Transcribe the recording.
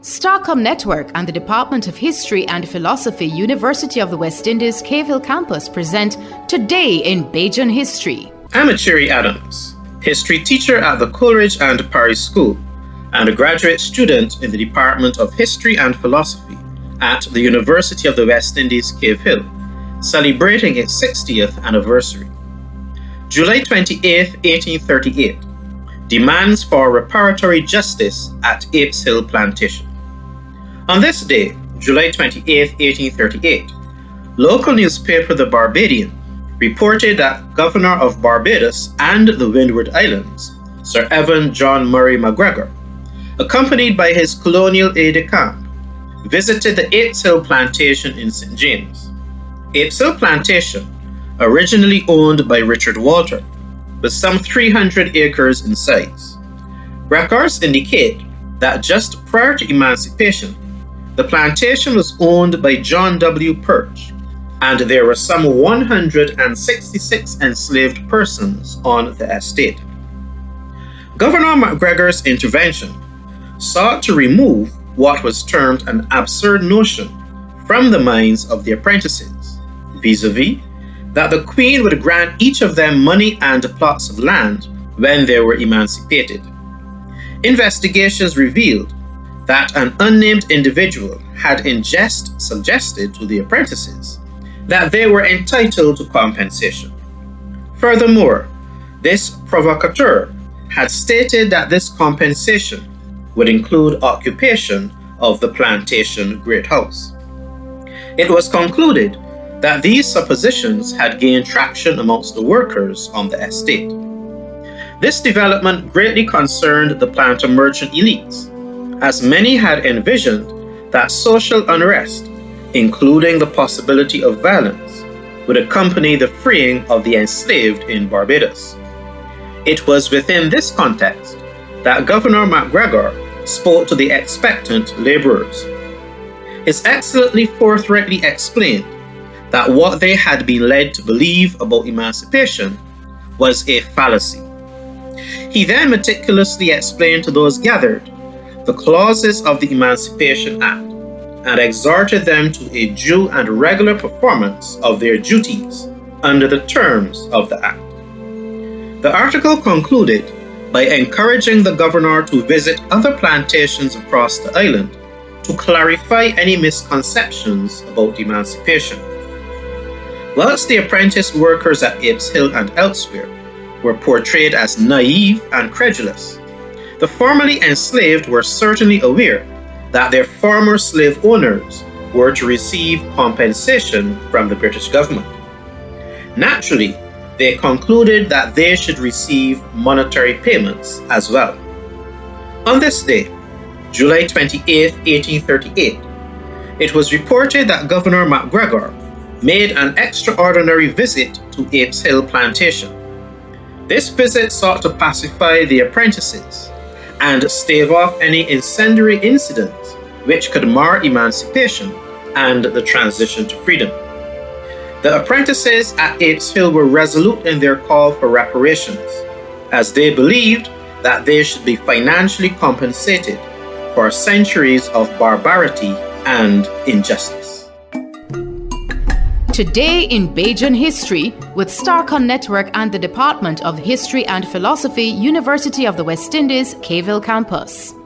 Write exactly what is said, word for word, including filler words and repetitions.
Starcom Network and the Department of History and Philosophy, University of the West Indies, Cave Hill Campus present Today in Bajan History. I'm Achiri Adams, history teacher at the Coleridge and Parry School and a graduate student in the Department of History and Philosophy at the University of the West Indies, Cave Hill, celebrating its sixtieth anniversary. July twenty-eighth, eighteen thirty-eight. Demands for reparatory justice at Apes Hill Plantation. On this day, July twenty-eighth, eighteen thirty-eight, local newspaper The Barbadian reported that Governor of Barbados and the Windward Islands, Sir Evan John Murray MacGregor, accompanied by his colonial aide-de-camp, visited the Apes Hill Plantation in Saint James. Apes Hill Plantation, originally owned by Richard Walter, with some three hundred acres in size. Records indicate that just prior to emancipation, the plantation was owned by John W. Perch, and there were some one hundred sixty-six enslaved persons on the estate. Governor MacGregor's intervention sought to remove what was termed an absurd notion from the minds of the apprentices, vis-a-vis that the Queen would grant each of them money and plots of land when they were emancipated. Investigations revealed that an unnamed individual had in jest suggested to the apprentices that they were entitled to compensation. Furthermore, this provocateur had stated that this compensation would include occupation of the plantation great house. It was concluded that these suppositions had gained traction amongst the workers on the estate. This development greatly concerned the planter merchant elites, as many had envisioned that social unrest, including the possibility of violence, would accompany the freeing of the enslaved in Barbados. It was within this context that Governor MacGregor spoke to the expectant laborers. He excellently forthrightly explained that what they had been led to believe about emancipation was a fallacy. He then meticulously explained to those gathered the clauses of the Emancipation Act and exhorted them to a due and regular performance of their duties under the terms of the Act. The article concluded by encouraging the governor to visit other plantations across the island to clarify any misconceptions about emancipation. Whilst the apprentice workers at Apes Hill and elsewhere were portrayed as naive and credulous, the formerly enslaved were certainly aware that their former slave owners were to receive compensation from the British government. Naturally, they concluded that they should receive monetary payments as well. On this day, July twenty-eighth, eighteen thirty-eight, it was reported that Governor MacGregor made an extraordinary visit to Apes Hill Plantation. This visit sought to pacify the apprentices and stave off any incendiary incidents which could mar emancipation and the transition to freedom. The apprentices at Apes Hill were resolute in their call for reparations, as they believed that they should be financially compensated for centuries of barbarity and injustice. Today in Bajan History with Starcom Network and the Department of History and Philosophy, University of the West Indies, Cave Hill Campus.